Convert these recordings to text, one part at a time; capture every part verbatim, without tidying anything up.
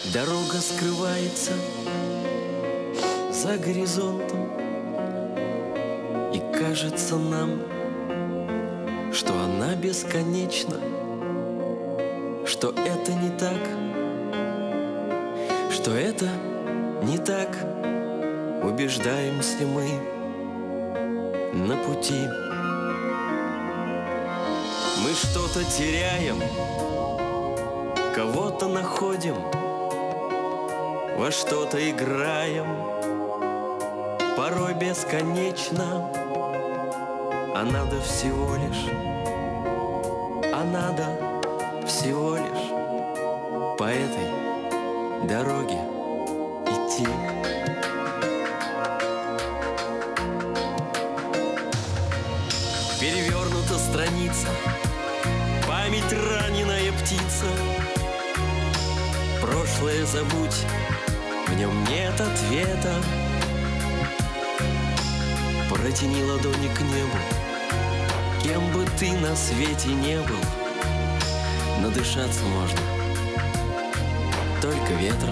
Дорога скрывается за горизонтом, и кажется нам, что она бесконечна, что это не так, что это не так. Убеждаемся мы на пути. Мы что-то теряем, кого-то находим, во что-то играем, порой бесконечно. А надо всего лишь, а надо всего лишь по этой дороге идти. Перевернута страница, память раненая птица. Прошлое забудь, в нем нет ответа. Протяни ладони к небу, кем бы ты на свете не был. Надышаться можно только ветром.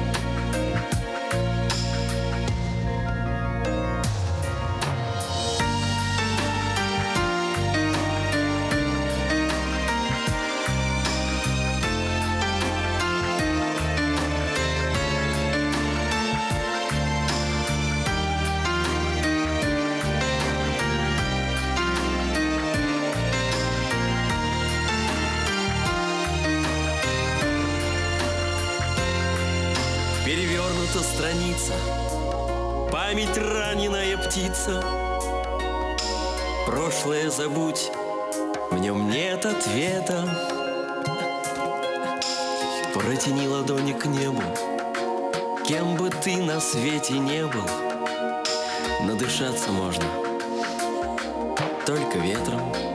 Перевернута страница, память раненая птица. Прошлое забудь, в нем нет ответа. Протяни ладони к небу, кем бы ты на свете не был. Надышаться можно только ветром.